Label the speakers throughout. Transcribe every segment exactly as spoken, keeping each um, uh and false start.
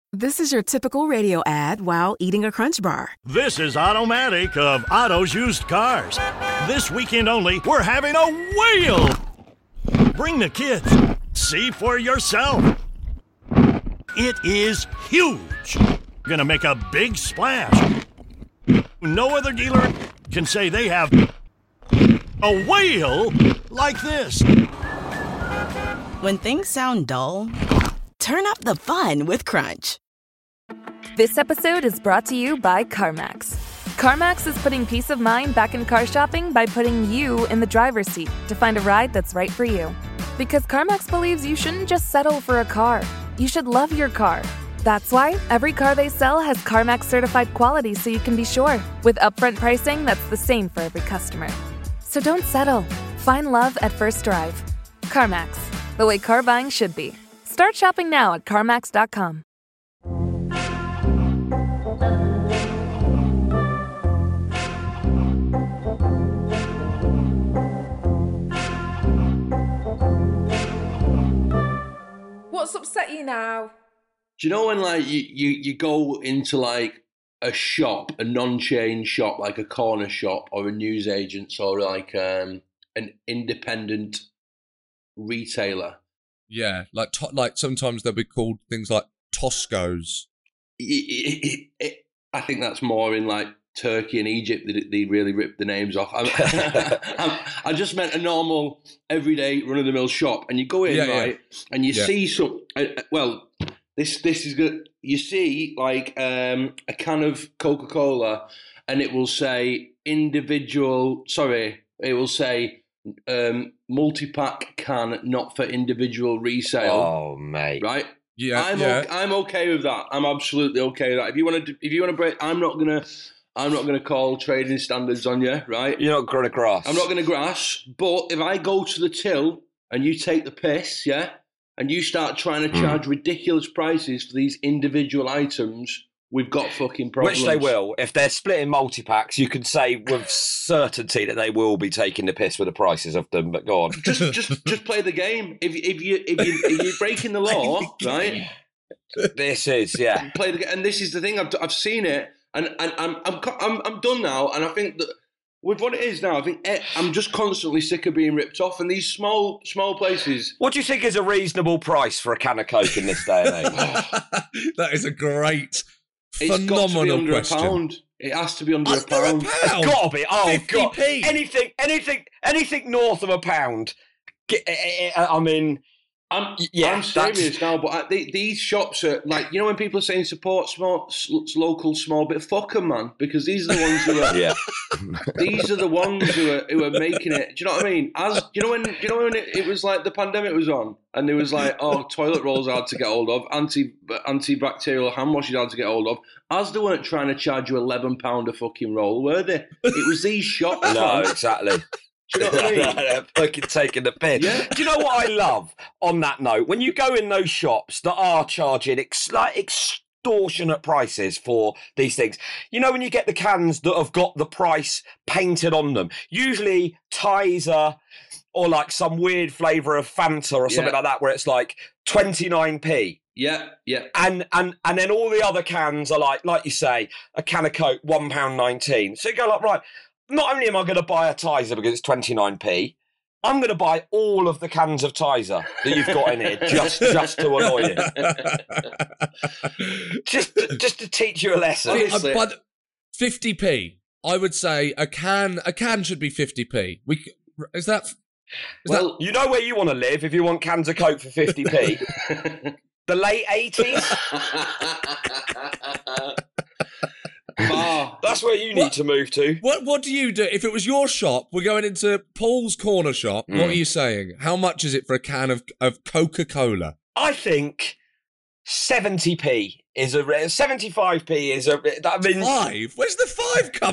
Speaker 1: This is your typical radio ad while eating a Crunch Bar.
Speaker 2: This is Automatic of Otto's Used Cars. This weekend only, we're having a whale. Bring the kids. See for yourself. It is huge. Gonna make a big splash. No other dealer can say they have a whale like this.
Speaker 1: When things sound dull, turn up the fun with Crunch.
Speaker 3: This episode is brought to you by CarMax. CarMax is putting peace of mind back in car shopping by putting you in the driver's seat to find a ride that's right for you. Because CarMax believes you shouldn't just settle for a car. You should love your car. That's why every car they sell has CarMax certified quality so you can be sure, with upfront pricing that's the same for every customer. So don't settle. Find love at first drive. CarMax, the way car buying should be. Start shopping now at CarMax dot com.
Speaker 4: What's upset you now?
Speaker 5: Do you know when like you, you, you go into like a shop, a non-chain shop, like a corner shop or a newsagent's or like um, an independent retailer?
Speaker 6: Yeah, like to- like sometimes they'll be called things like Toscos.
Speaker 5: It, it, it, it, I think that's more in like Turkey and Egypt that they really rip the names off. I, I, I just meant a normal, everyday, run-of-the-mill shop, and you go in,
Speaker 6: yeah,
Speaker 5: right,
Speaker 6: yeah.
Speaker 5: and you
Speaker 6: yeah.
Speaker 5: see some. Uh, well, this this is good. You see like um, a can of Coca-Cola, and it will say individual. Sorry, it will say um, multi-pack can, not for individual resale.
Speaker 7: Oh, mate,
Speaker 5: right?
Speaker 6: Yeah,
Speaker 5: I'm
Speaker 6: yeah.
Speaker 5: Okay, I'm okay with that. I'm absolutely okay with that. If you want to, if you want to break, I'm not gonna. I'm not going to call trading standards on you, right?
Speaker 7: You're not going to grass.
Speaker 5: I'm not going to grass. But if I go to the till and you take the piss, yeah, and you start trying to charge mm. ridiculous prices for these individual items, we've got fucking problems.
Speaker 7: Which they will. If they're splitting multi-packs, you can say with certainty that they will be taking the piss with the prices of them, but go on.
Speaker 5: Just just, just play the game. If, if, you, if, you, if you're breaking the law, right?
Speaker 7: This is, yeah.
Speaker 5: Play the, and this is the thing, I've, I've seen it. And and I'm I'm I'm I'm done now, and I think that with what it is now, I think I'm just constantly sick of being ripped off. And these small small places.
Speaker 7: What do you think is a reasonable price for a can of Coke in this day and age?
Speaker 6: That is a great,
Speaker 5: it's
Speaker 6: phenomenal
Speaker 5: got to be under
Speaker 6: question.
Speaker 5: A pound. It has to be under,
Speaker 6: under
Speaker 5: a pound.
Speaker 6: a pound.
Speaker 7: It's got to be. Oh
Speaker 6: fifty
Speaker 7: god!
Speaker 6: p.
Speaker 7: Anything, anything, anything north of a pound. I mean.
Speaker 5: I'm,
Speaker 7: yeah,
Speaker 5: I'm serious now, but I, they, these shops are like, you know, when people are saying support small, s- local, small, but fuck them, man, because these are the ones who are,
Speaker 7: yeah.
Speaker 5: these are the ones who are who are making it. Do you know what I mean? As you know, when do you know when it, it was like the pandemic was on, and there was like, oh, toilet rolls hard to get hold of, anti antibacterial hand washes hard to get hold of. As they weren't trying to charge you eleven pound a fucking roll, were they? It was these shops.
Speaker 7: No,
Speaker 5: man.
Speaker 7: Exactly.
Speaker 5: Do you know what I mean?
Speaker 7: They're fucking taking the piss.
Speaker 5: Yeah.
Speaker 7: Do you know what I love on that note? When you go in those shops that are charging ex- like extortionate prices for these things, you know, when you get the cans that have got the price painted on them, usually Tizer or like some weird flavour of Fanta or something
Speaker 5: Yeah.
Speaker 7: like that, where it's like twenty-nine p.
Speaker 5: Yeah, yeah.
Speaker 7: And and and then all the other cans are like, like you say, a can of Coke, one pound nineteen. So you go like, right, not only am I going to buy a Tizer because it's twenty-nine p, I'm going to buy all of the cans of Tizer that you've got in here just, just to annoy you. just, just to teach you a lesson.
Speaker 5: Honestly.
Speaker 6: Uh, but fifty p, I would say a can a can should be fifty p. We is that is
Speaker 7: well, that... you know where you want to live if you want cans of Coke for fifty p. The late eighties.
Speaker 5: Oh,
Speaker 7: that's where you need
Speaker 6: what,
Speaker 7: to move to.
Speaker 6: What What do you do if it was your shop? We're going into Paul's corner shop. Mm. What are you saying? How much is it for a can of of Coca-Cola?
Speaker 7: I think seventy p is a seventy-five p is a. I mean,
Speaker 6: five. Where's the five come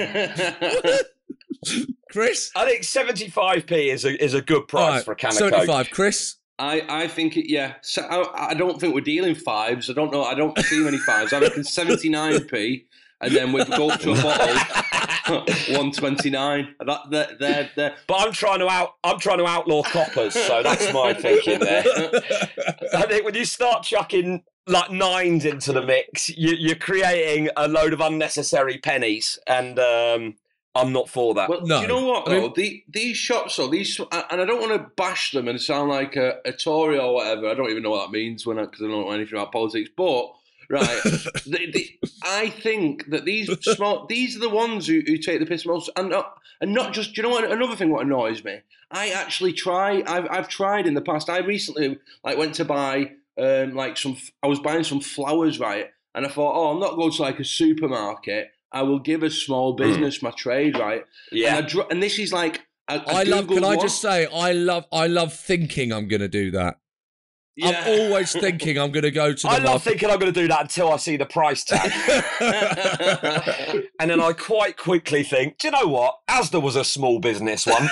Speaker 6: from? Chris,
Speaker 7: I think seventy-five p is a is a good price right, for a can of Coke.
Speaker 6: seventy-five, Chris.
Speaker 5: I, I think it, yeah. So I, I don't think we're dealing fives. I don't know. I don't see many fives. I reckon seventy-nine p, and then we'd go up to a bottle one twenty-nine. That they're, they're, they're...
Speaker 7: But I'm trying to out. I'm trying to outlaw coppers. So that's my thinking there. I think when you start chucking like nines into the mix, you, you're creating a load of unnecessary pennies, and um, I'm not for that.
Speaker 5: Well,
Speaker 6: No.
Speaker 5: do you know what,
Speaker 6: I mean-
Speaker 5: though? The, these shops, though, these, and I don't want to bash them and sound like a, a Tory or whatever. I don't even know what that means when because I, I don't know anything about politics. But, right, the, the, I think that these small, these are the ones who, who take the piss most, and not, and not just, do you know what, another thing what annoys me? I actually try, I've, I've tried in the past. I recently, like, went to buy, um, like, some, I was buying some flowers, right? And I thought, oh, I'm not going to, like, a supermarket. I will give a small business my trade, right?
Speaker 7: Yeah.
Speaker 5: And, I dr- and this is like a, a
Speaker 6: I love.
Speaker 5: Googled
Speaker 6: Can I
Speaker 5: one.
Speaker 6: just say, I love. I love thinking I'm going to do that.
Speaker 5: Yeah.
Speaker 6: I'm always thinking I'm going to go to the
Speaker 7: I love
Speaker 6: market.
Speaker 7: thinking I'm going to do that until I see the price tag. And then I quite quickly think, do you know what? Asda was a small business once.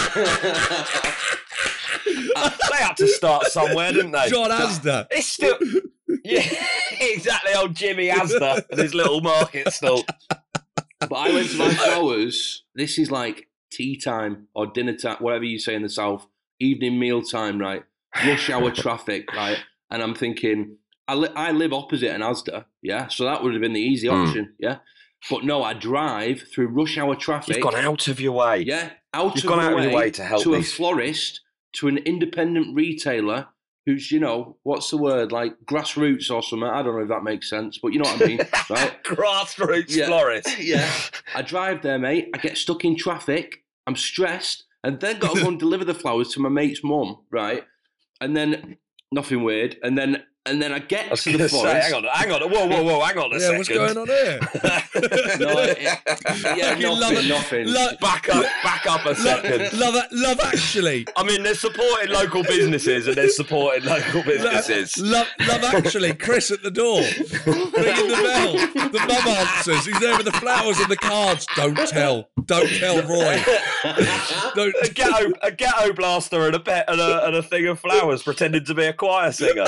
Speaker 7: They had to start somewhere, didn't they?
Speaker 6: John Asda.
Speaker 7: It's still... Yeah, exactly, old Jimmy Asda and his little market stall.
Speaker 5: But I went to buy flowers. This is like tea time or dinner time, whatever you say in the South, evening meal time, right? Rush hour traffic, right? And I'm thinking, I, li- I live opposite an Asda, yeah? So that would have been the easy
Speaker 7: Mm.
Speaker 5: option, yeah? But no, I drive through rush hour traffic.
Speaker 7: You've gone out of your way.
Speaker 5: Yeah, out
Speaker 7: You've
Speaker 5: of
Speaker 7: gone
Speaker 5: the
Speaker 7: out of
Speaker 5: way
Speaker 7: your way to help
Speaker 5: to a
Speaker 7: these-
Speaker 5: florist, to an independent retailer who's, you know, what's the word, like grassroots or something. I don't know if that makes sense, but you know what I mean, right?
Speaker 7: Grassroots
Speaker 5: Yeah.
Speaker 7: florist.
Speaker 5: Yeah. I drive there, mate. I get stuck in traffic. I'm stressed, and then got to go and deliver the flowers to my mate's mum, right? And then nothing weird, and then and then I get
Speaker 7: I was
Speaker 5: to
Speaker 7: going
Speaker 5: the
Speaker 7: to say,
Speaker 5: florist.
Speaker 7: hang on, hang on, whoa, whoa, whoa, hang on a
Speaker 6: Yeah,
Speaker 7: second.
Speaker 6: what's going on here?
Speaker 5: No, it- yeah,
Speaker 6: Fucking love
Speaker 5: nothing,
Speaker 6: it.
Speaker 5: nothing.
Speaker 6: Lo-
Speaker 7: Back up, back up a second.
Speaker 6: love, love, love Actually.
Speaker 7: I mean, they're supporting local businesses and they're supporting local businesses.
Speaker 6: Love, love Actually. Chris at the door, ringing the bell. The mum answers. He's there with the flowers and the cards. Don't tell. Don't tell Roy. Don't.
Speaker 7: A ghetto, a ghetto blaster and a pet and a, and a thing of flowers, pretending to be a choir singer.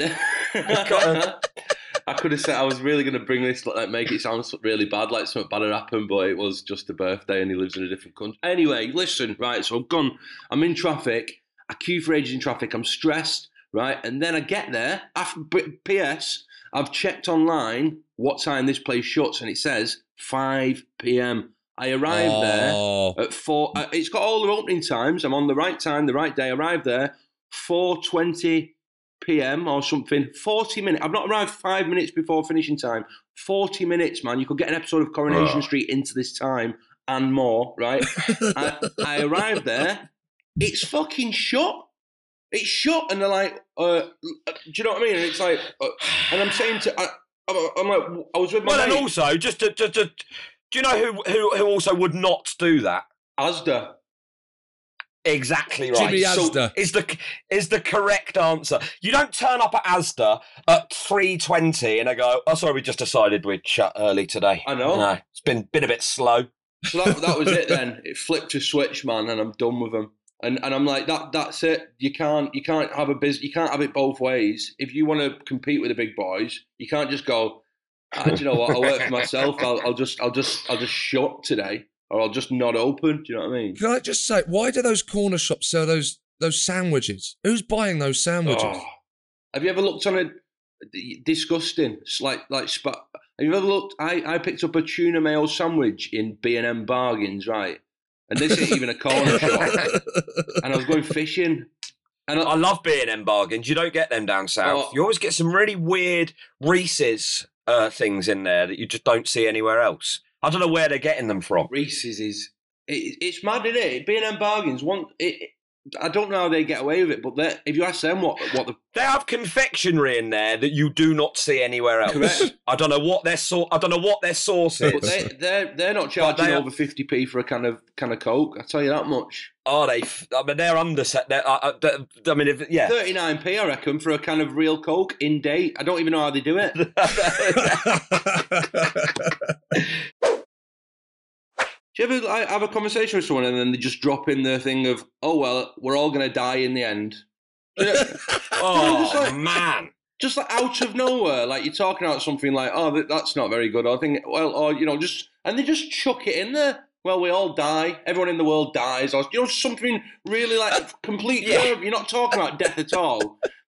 Speaker 5: I could have said I was really going to bring this, like, make it sound really bad, like something bad had happened, but it was just a birthday and he lives in a different country. Anyway, listen, right, so I've gone, I'm in traffic, I queue for ages in traffic, I'm stressed, right, and then I get there, after, P S, I've checked online what time this place shuts, and it says five p.m. I arrived
Speaker 6: Oh.
Speaker 5: there at four, uh, it's got all the opening times, I'm on the right time, the right day, I arrived there, four twenty p.m. or something, forty minutes. I've not arrived five minutes before finishing time. forty minutes, man. You could get an episode of Coronation
Speaker 7: Oh.
Speaker 5: Street into this time and more, right? I, I arrived there. It's fucking shut. It's shut. And they're like, uh, do you know what I mean? And it's like, uh, and I'm saying to, I, I'm like, I was with my
Speaker 7: Well, and
Speaker 5: mate,
Speaker 7: also, just to, to, to, do you know who, who, who also would not do that?
Speaker 5: Asda.
Speaker 7: Exactly right.
Speaker 6: Jimmy
Speaker 7: So
Speaker 6: Asda.
Speaker 7: is the is the correct answer. You don't turn up at Asda at three twenty and I go, oh, sorry, we just decided we'd shut early today.
Speaker 5: I know.
Speaker 7: No, it's been been a bit slow.
Speaker 5: So that, that was it then. It flipped a switch, man, and I'm done with them. And and I'm like, that that's it. You can't you can't have a biz. You can't have it both ways. If you want to compete with the big boys, you can't just go. Ah, do you know what? I'll work for myself. I'll, I'll just I'll just I'll just shut today, or I'll just not open. Do you know what I mean?
Speaker 6: Can I just say, why do those corner shops sell those those sandwiches? Who's buying those sandwiches?
Speaker 5: Oh. Have you ever looked on a disgusting? It's like like spa- have you ever looked? I, I picked up a tuna mayo sandwich in B and M Bargains, right? And this isn't even a corner shop. And I was going fishing. And I,
Speaker 7: I love B and M bargains. You don't get them down south.
Speaker 5: Oh.
Speaker 7: You always get some really weird Reese's uh, things in there that you just don't see anywhere else. I don't know where they're getting them from.
Speaker 5: Reese's is it, it's mad, isn't it? B and M Bargains. One, it, I don't know how they get away with it, but they- if you ask them what what the
Speaker 7: They have confectionery in there that you do not see anywhere else.
Speaker 5: Correct.
Speaker 7: I don't know what their sau- I don't know what their sauce is.
Speaker 5: but they they're they're not charging
Speaker 7: they are-
Speaker 5: over fifty p for a can of can of Coke. I tell you that much.
Speaker 7: Are they? f- I mean, they're underset. They're, uh, uh, they're- I mean, if, yeah.
Speaker 5: thirty nine p, I reckon, for a can of real Coke in date. I don't even know how they do it. Do you ever like, have a conversation with someone and then they just drop in their thing of, oh well, we're all going to die in the end? You know,
Speaker 7: Oh
Speaker 5: Just like-
Speaker 7: man.
Speaker 5: just like out of nowhere, like you're talking about something like, oh, that, that's not very good. Or I think, well, or you know, just and they just chuck it in there. Well, we all die. Everyone in the world dies, or you know, something really like complete.
Speaker 7: Yeah.
Speaker 5: You're not talking about death at all,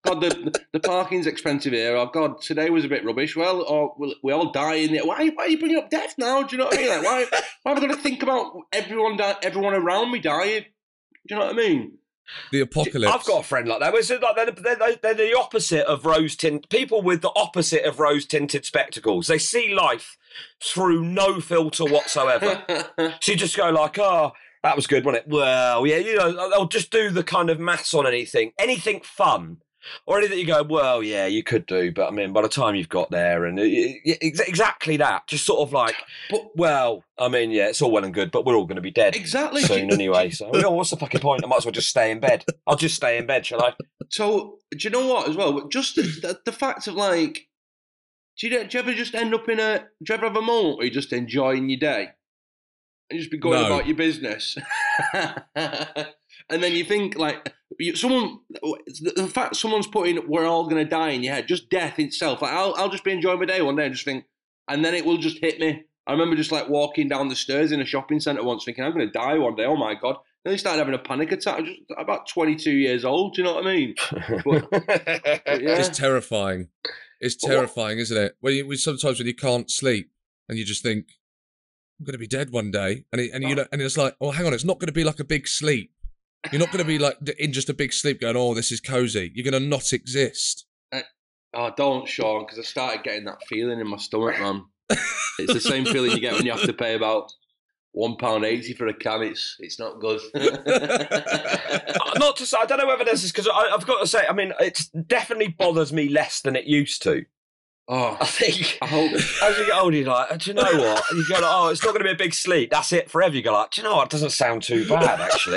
Speaker 5: God, the the parking's expensive here. Or God, today was a bit rubbish. Well, or we we all die in it. Why, why are you bringing up death now? Do you know what I mean? Like, why, why am I going to think about everyone, di- everyone around me dying? Do you know what I mean?
Speaker 6: The apocalypse.
Speaker 7: I've got a friend like that. It's like they're, they're, they're the opposite of rose tint. People with the opposite of rose tinted spectacles. They see life through no filter whatsoever. So you just go like, oh, that was good, wasn't it? Well, yeah, you know, they'll just do the kind of maths on anything, anything fun. Or anything you go, well, yeah, you could do, but I mean, by the time you've got there, and it, it, exactly that, just sort of like, but, well, I mean, yeah, it's all well and good, but we're all going to be dead
Speaker 5: exactly
Speaker 7: soon anyway. So, oh, what's the fucking point? I might as well just stay in bed. I'll just stay in bed, shall I?
Speaker 5: So, do you know what? As well, just the, the, the fact of like, do you, do you ever just end up in a? Do you ever have a moment where you're just enjoying your day and just be going
Speaker 6: No.
Speaker 5: about your business, and then you think like. You, someone, the, the fact someone's putting "we're all going to die" in your head, just death itself. Like I'll, I'll just be enjoying my day one day and just think, and then it will just hit me. I remember just like walking down the stairs in a shopping centre once, thinking I'm going to die one day. Oh my god! Then I started having a panic attack. I was just about twenty-two years old. Do you know what I mean? But, but yeah.
Speaker 6: It's terrifying. It's terrifying, isn't it? When you, when sometimes when you can't sleep and you just think, I'm going to be dead one day, and it, and you know, and it's like, oh, hang on, it's not going to be like a big sleep. You're not going to be like in just a big sleep going, oh, this is cozy. You're going to not exist.
Speaker 5: Uh, oh, don't, Sean, because I started getting that feeling in my stomach, man. It's the same feeling you get when you have to pay about one pound eighty for a can. It's it's not good.
Speaker 7: Not to say, I don't know whether this is because I've got to say, I mean, it definitely bothers me less than it used to.
Speaker 5: Oh,
Speaker 7: I think
Speaker 5: I hope.
Speaker 7: as you get older, you're like, do you know what? You go like, oh, it's not going to be a big sleep. That's it forever. You go like, do you know what? It doesn't sound too bad, actually.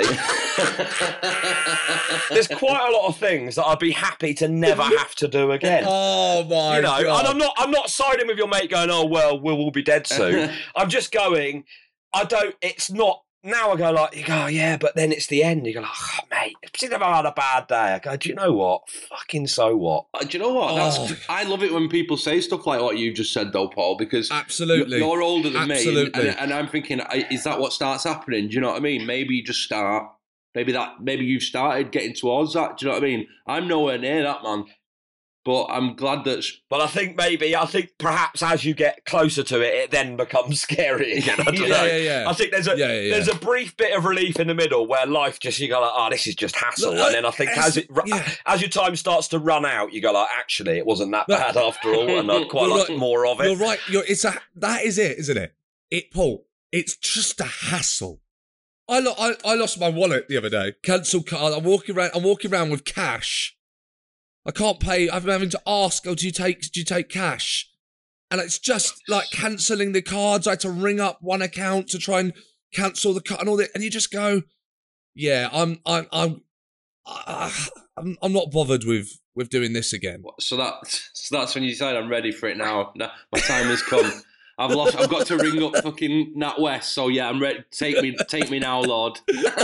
Speaker 7: There's quite a lot of things that I'd be happy to never have to do again.
Speaker 6: Oh my
Speaker 7: You know,
Speaker 6: god!
Speaker 7: and I'm not, I'm not siding with your mate going, oh well, we'll all be dead soon. I'm just going, I don't. It's not. Now I go like, you go, oh, yeah, but then it's the end. You go like, oh, mate, if I've had a bad day, I go, do you know what? Fucking so what?
Speaker 5: Uh, do you know what? That's,
Speaker 6: Oh.
Speaker 5: I love it when people say stuff like what you just said, though, Paul, because
Speaker 6: Absolutely.
Speaker 5: you're, you're older than
Speaker 6: Absolutely.
Speaker 5: me, and, and I'm thinking, is that what starts happening? Do you know what I mean? Maybe you just start. Maybe that. Maybe you've started getting towards that. Do you know what I mean? I'm nowhere near that, man. But I'm glad that.
Speaker 7: But I think maybe, I think perhaps as you get closer to it, it then becomes scary again. I don't
Speaker 6: Yeah,
Speaker 7: know.
Speaker 6: yeah, yeah.
Speaker 7: I think there's a
Speaker 6: Yeah, yeah, yeah.
Speaker 7: there's a brief bit of relief in the middle where life just, you go like, oh, this is just hassle.
Speaker 6: Look,
Speaker 7: And then I think
Speaker 6: as-
Speaker 7: as it ru-
Speaker 6: yeah.
Speaker 7: as your time starts to run out, you go like, actually, it wasn't that
Speaker 6: Look,
Speaker 7: bad after all, and I'd quite
Speaker 6: you're
Speaker 7: like
Speaker 6: right.
Speaker 7: more of it.
Speaker 6: You're right. You're, it's a that is it, isn't it? It, Paul. It's just a hassle. I, lo- I I lost my wallet the other day. Cancel card. I'm walking around. I'm walking around with cash. I can't pay. I'm having to ask. Oh, do you take? Do you take cash? And it's just like cancelling the cards. I had to ring up one account to try and cancel the card and all that. And you just go, yeah, I'm I'm I'm I'm, I'm not bothered with with doing this again.
Speaker 5: So that so that's when you decide I'm ready for it now. Now my time has come. I've lost. I've got to ring up fucking NatWest. So yeah, I'm ready. Take me, take me now, Lord.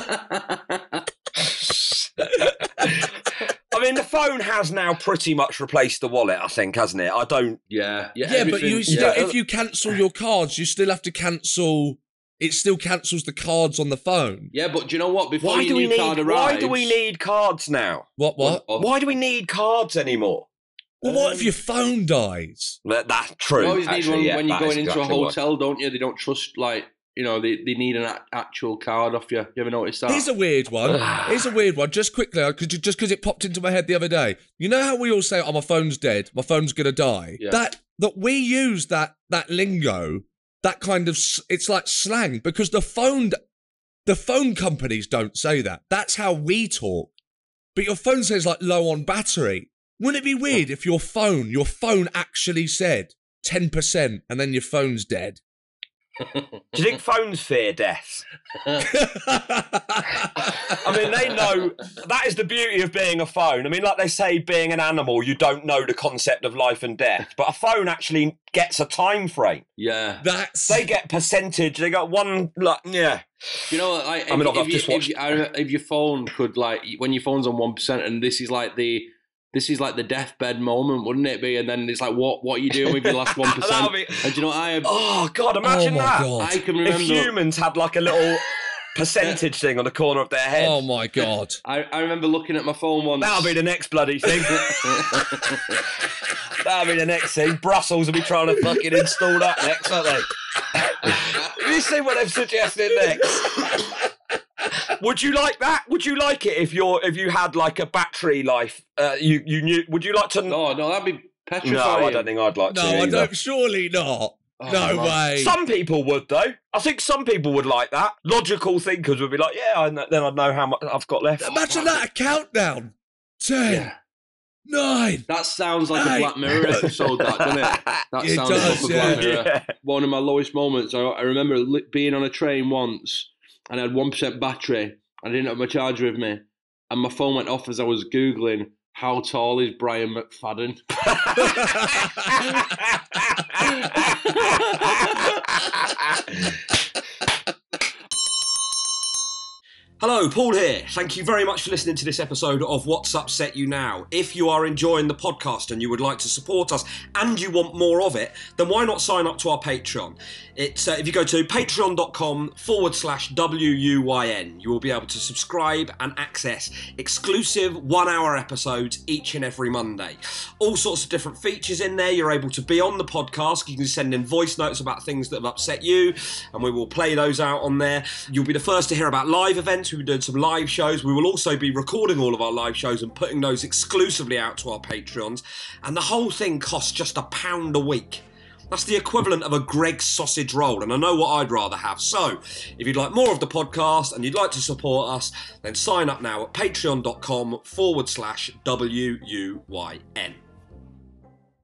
Speaker 7: I mean, the phone has now pretty much replaced the wallet, I think, hasn't it? I don't.
Speaker 5: Yeah, yeah.
Speaker 6: Yeah, but
Speaker 5: everything-
Speaker 6: you still,
Speaker 5: yeah.
Speaker 6: if you cancel your cards, you still have to cancel. It still cancels the cards on the phone.
Speaker 5: Yeah, but do you know what? Before
Speaker 7: Why
Speaker 5: your
Speaker 7: do we
Speaker 5: new card
Speaker 7: need?
Speaker 5: arrives,
Speaker 7: Why do we need cards now?
Speaker 6: What? What?
Speaker 5: Oh,
Speaker 7: Why do we need cards anymore?
Speaker 6: Well, what if your phone dies?
Speaker 7: That, that's true.
Speaker 5: You always need
Speaker 7: actually,
Speaker 5: one
Speaker 7: yeah,
Speaker 5: when you're
Speaker 7: that is
Speaker 5: going into
Speaker 7: exactly
Speaker 5: a
Speaker 7: why.
Speaker 5: hotel, don't you? They don't trust, like, you know, they, they need an a- actual card off you. You ever noticed that?
Speaker 6: Here's a weird one. Here's a weird one. Just quickly, cause, just because it popped into my head the other day. You know how we all say, "Oh, my phone's dead. My phone's gonna die."
Speaker 5: Yeah.
Speaker 6: That that we use that that lingo, that kind of s- it's like slang because the phone, the phone companies don't say that. That's how we talk. But your phone says like low on battery. Wouldn't it be weird if your phone, your phone actually said ten percent and then your phone's dead?
Speaker 7: Do you think phones fear death? I mean, they know that is the beauty of being a phone. I mean, like they say, being an animal, you don't know the concept of life and death, but a phone actually gets a time frame.
Speaker 5: Yeah.
Speaker 6: That's
Speaker 7: They get percentage. They got one, like, yeah.
Speaker 5: You know, like,
Speaker 7: I mean,
Speaker 5: if,
Speaker 7: I've
Speaker 5: if,
Speaker 7: just
Speaker 5: you, if,
Speaker 7: watched-
Speaker 5: you, I don't know, if your phone could, like, when your phone's on one percent and this is like the... This is like the deathbed moment, wouldn't it be? And then it's like, what what are you doing with your last one percent?
Speaker 7: That'll be-
Speaker 5: And do you know what I have?
Speaker 7: Oh, God, imagine
Speaker 6: Oh my
Speaker 7: that.
Speaker 6: God.
Speaker 5: I can
Speaker 7: If
Speaker 5: remember...
Speaker 7: humans had like a little percentage thing on the corner of their head.
Speaker 6: Oh my God.
Speaker 5: I, I remember looking at my phone once.
Speaker 7: That'll be the next bloody thing. That'll be the next thing. Brussels will be trying to fucking install that next, aren't they? Have you seen what they've suggested next? Would you like that? Would you like it if you're if you had like a battery life? Uh, you you knew? Would you like to?
Speaker 5: No, no, that'd be petrifying.
Speaker 7: No, I don't think I'd like
Speaker 6: No,
Speaker 7: to.
Speaker 6: I
Speaker 7: either.
Speaker 6: don't. Surely not.
Speaker 5: Oh,
Speaker 6: no
Speaker 5: man.
Speaker 6: way.
Speaker 7: Some people would, though. I think some people would like that. Logical thinkers would be like, "Yeah, I know, then I'd know how much I've got left."
Speaker 6: Imagine that, a countdown. Ten,
Speaker 5: Yeah.
Speaker 6: nine.
Speaker 5: That sounds like
Speaker 6: Hey.
Speaker 5: a Black Mirror episode, that, doesn't it? That
Speaker 6: It
Speaker 5: sounds
Speaker 6: does,
Speaker 5: like a
Speaker 6: yeah.
Speaker 5: Black Mirror.
Speaker 7: Yeah.
Speaker 5: One of my lowest moments, I, I remember li- being on a train once and I had one percent battery. I didn't have my charger with me. And my phone went off as I was Googling, how tall is Brian McFadden?
Speaker 7: Hello, Paul here. Thank you very much for listening to this episode of What's Upset You Now. If you are enjoying the podcast and you would like to support us and you want more of it, then why not sign up to our Patreon? It's uh, if you go to patreon.com forward slash W-U-Y-N, you will be able to subscribe and access exclusive one-hour episodes each and every Monday. All sorts of different features in there. You're able to be on the podcast. You can send in voice notes about things that have upset you, and we will play those out on there. You'll be the first to hear about live events. We'll be doing some live shows. We will also be recording all of our live shows and putting those exclusively out to our Patreons. And the whole thing costs just a pound a week. That's the equivalent of a Greg's sausage roll, and I know what I'd rather have. So, if you'd like more of the podcast and you'd like to support us, then sign up now at patreon.com forward slash W-U-Y-N.